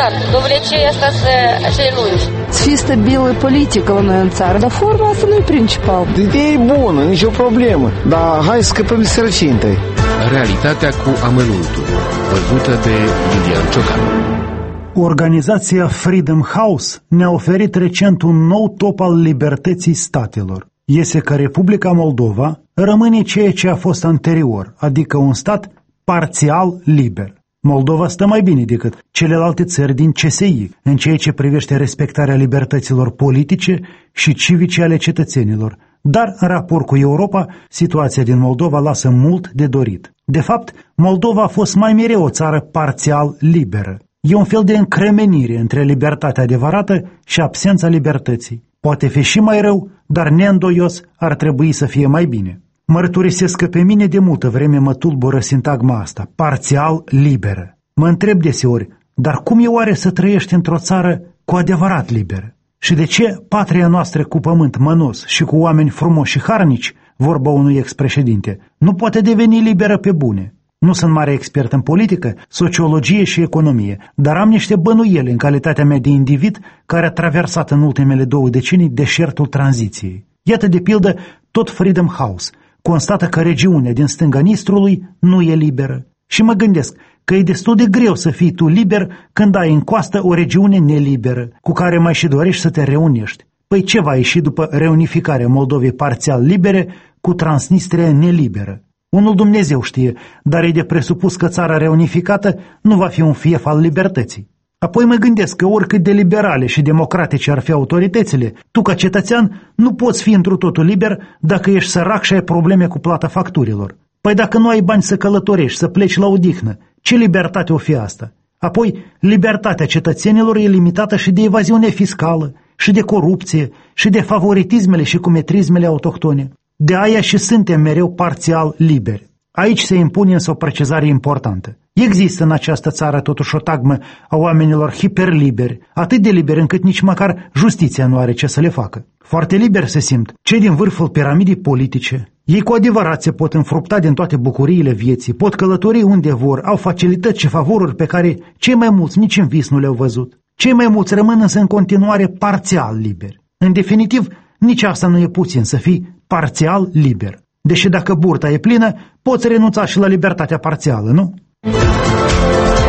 important. Довлече asta să luși. Să fie stabilă politică la noi în țară, dar forma asta nu e principal. Ideea e bună, nicio problemă, dar hai să scăpăm de sărăcintă. Realitatea cu amănuntul, văzută de Iulian Ciocan. Organizația Freedom House ne-a oferit recent un nou top al libertății statelor. Iese că Republica Moldova rămâne ceea ce a fost anterior, adică un stat parțial liber. Moldova stă mai bine decât celelalte țări din CSI în ceea ce privește respectarea libertăților politice și civice ale cetățenilor, dar în raport cu Europa, situația din Moldova lasă mult de dorit. De fapt, Moldova a fost mai mereu o țară parțial liberă. E un fel de încremenire între libertatea adevărată și absența libertății. Poate fi și mai rău, dar neîndoios ar trebui să fie mai bine. Mărturisesc că pe mine de multă vreme mă tulbură sintagma asta, parțial liberă. Mă întreb deseori, dar cum e oare să trăiești într-o țară cu adevărat liberă? Și de ce patria noastră cu pământ mănos și cu oameni frumoși și harnici, vorba unui ex-președinte, nu poate deveni liberă pe bune? Nu sunt mare expert în politică, sociologie și economie, dar am niște bănuieli în calitatea mea de individ care a traversat în ultimele 2 decenii deșertul tranziției. Iată de pildă, tot Freedom House constată că regiunea din stânga Nistrului nu e liberă. Și mă gândesc că e destul de greu să fii tu liber când ai în coastă o regiune neliberă, cu care mai și dorești să te reunești. Păi ce va ieși după reunificarea Moldovei parțial libere cu Transnistria neliberă? Unul Dumnezeu știe, dar e de presupus că țara reunificată nu va fi un fief al libertății. Apoi mă gândesc că oricât de liberale și democratice ar fi autoritățile, tu ca cetățean nu poți fi întru totul liber dacă ești sărac și ai probleme cu plata facturilor. Păi dacă nu ai bani să călătorești, să pleci la odihnă, ce libertate o fi asta? Apoi, libertatea cetățenilor e limitată și de evaziune fiscală, și de corupție, și de favoritismele și cumetrismele autohtone. De aia și suntem mereu parțial liberi. Aici se impune însă o precizare importantă. Există în această țară totuși o tagmă a oamenilor hiperliberi, atât de liberi încât nici măcar justiția nu are ce să le facă. Foarte liberi se simt cei din vârful piramidei politice. Ei cu adevărat se pot înfrupta din toate bucuriile vieții, pot călători unde vor, au facilități și favoruri pe care cei mai mulți nici în vis nu le-au văzut. Cei mai mulți rămân însă în continuare parțial liberi. În definitiv, nici asta nu e puțin să fii parțial liber. Deși dacă burta e plină, poți renunța și la libertatea parțială, nu?